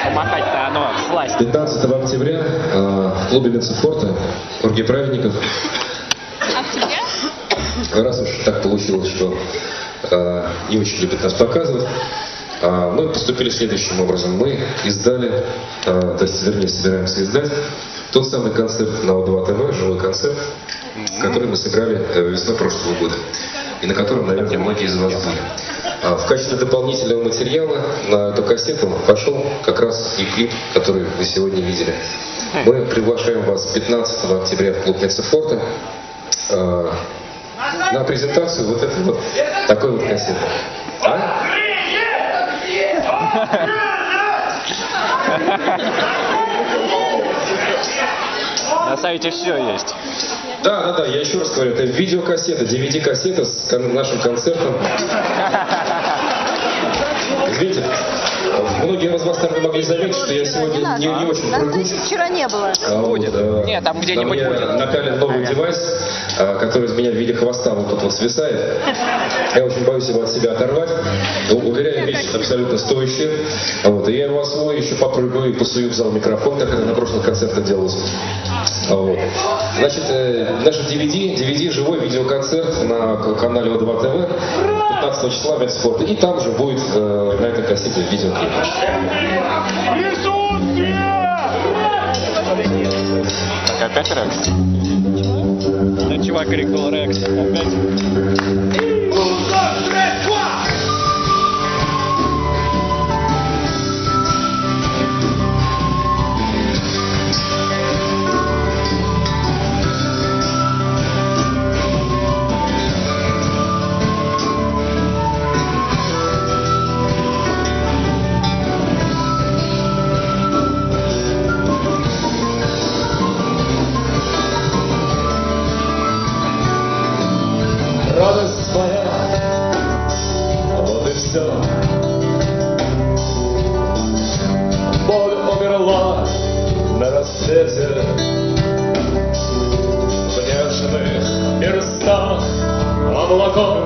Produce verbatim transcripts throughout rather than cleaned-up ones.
помахать-то оно, слазь. пятнадцатого октября э, в клубе Ленцефорта, Оргия праведников. Октября? Раз уж так получилось, что э, не очень любят нас показывать, э, мы поступили следующим образом. Мы издали, э, то есть, вернее, собираемся издать тот самый концерт на О два ТВ, живой концерт, который мы сыграли э, весной прошлого года, и на котором, наверное, многие из вас были. А в качестве дополнительного материала на эту кассету пошел как раз и клип, который вы сегодня видели. Мы приглашаем вас пятнадцатого октября в клуб Ленцефорта э, на презентацию вот этой вот такой вот кассеты. А? На сайте все есть. Да, да, да, я еще раз говорю, это видеокассета, ди ви ди-кассета с кон- нашим концертом. Извините, многие из вас, наверное, могли заметить, что я сегодня не, не очень прыгуч. Вчера не было. А, Будет. Вот, Нет, там где-нибудь мне будет. накален новый Наверное. девайс, а, который из меня в виде хвоста вот тут вот свисает. Я очень боюсь его от себя оторвать. Но, уверяю, вещь абсолютно стоящая. А Вот, и я его освою, еще попрыгаю и посую в зал микрофон, как это на прошлых концертах делалось. А, Вот. Значит, э, наше ди ви ди, ди ви ди живой видеоконцерт на к- канале О два ТВ пятнадцатого числа в Ленцефорте. И там же будет э, на этой кассете видеоклип. Так, опять Рекс? Да, чувак крикнул Рекс. Опять. Радость моя, вот и все. Боль умерла на рассвете, в нежных перстах облаков.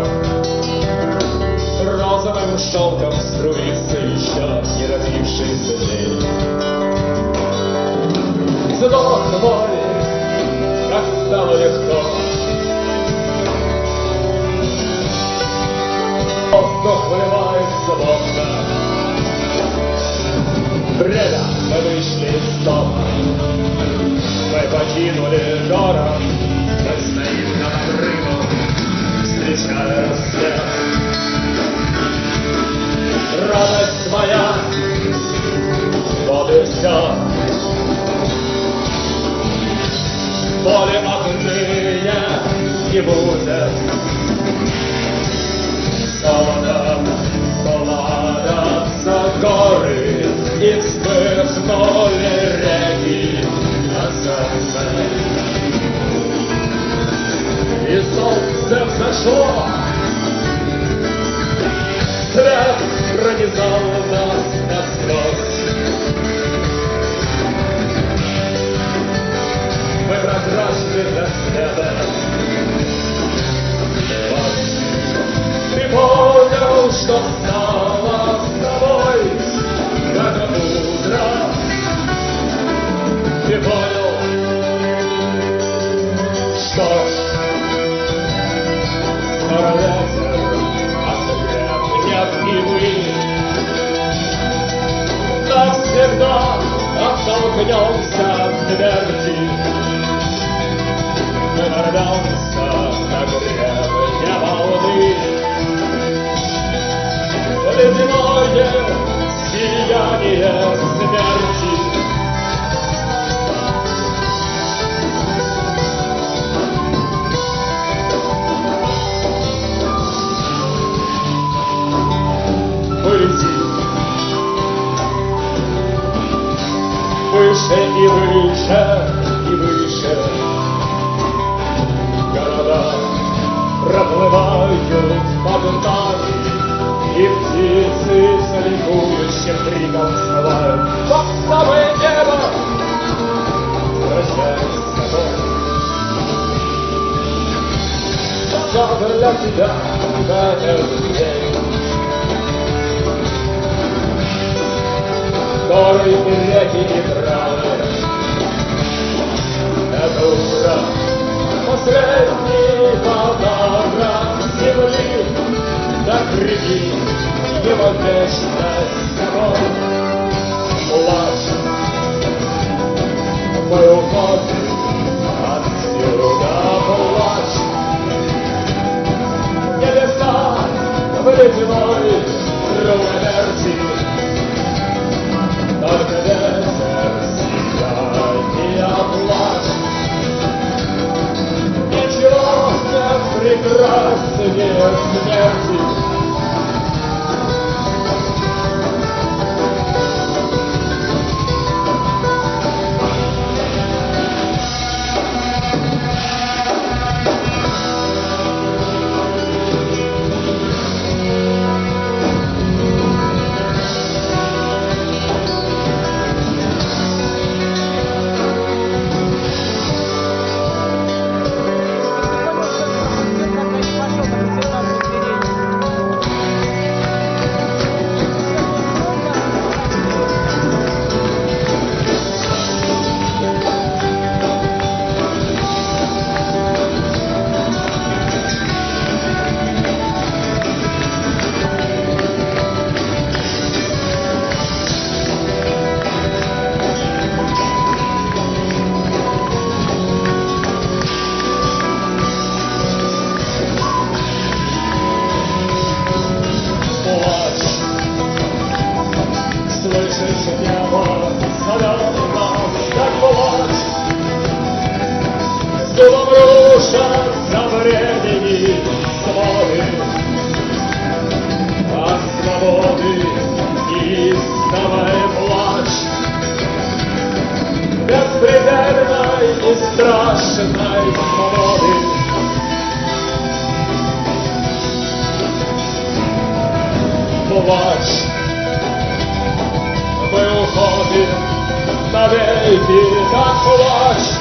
Розовым шелком струится еще не родившийся день. Вздох мой, как стало легко. Воздух выливается в окна. Время, мы вышли из дома. Мы покинули город. Мы стоим над обрывом, встречая рассвет. Радость моя, вот и все. Боли отныне не будет. Солодом плавятся горы, и вспыхнули реки на солнце. И солнце взошло, свет пронизал нас насквозь. Мы прозрачны для света. Ты понял, что стало с тобой в это утро. Ты понял, что скоро ветер окрепнет, и мы навсегда оттолкнемся от смерти. Мы ворвемся на гребне волны. Ледяное сияние смерти. Выйти выше и выше и выше. Города проплывают под нами. И птицы с ликующим криком смывают под самое небо. Прощаюсь с тобой. Все для тебя в этот день. который реки и травы. Это утро, последний подарок земли, закрыли его вечность собой. Плачь, мы уходим отсюда, плачь. Небеса в ледяной круговерти, только ветер сияния плачь. Ничего не прекраснее смерти. Стулом рушатся времени своды, от свободы неистовой плач, беспредельной и страшной свободы. Плачь, мы уходим навеки, так плачь.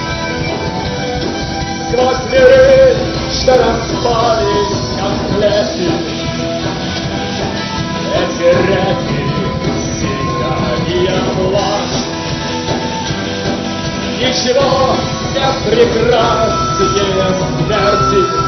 Сквозь миры, что распались, как клетки, эти реки сияния плачь. Ничего не прекраснее смерти.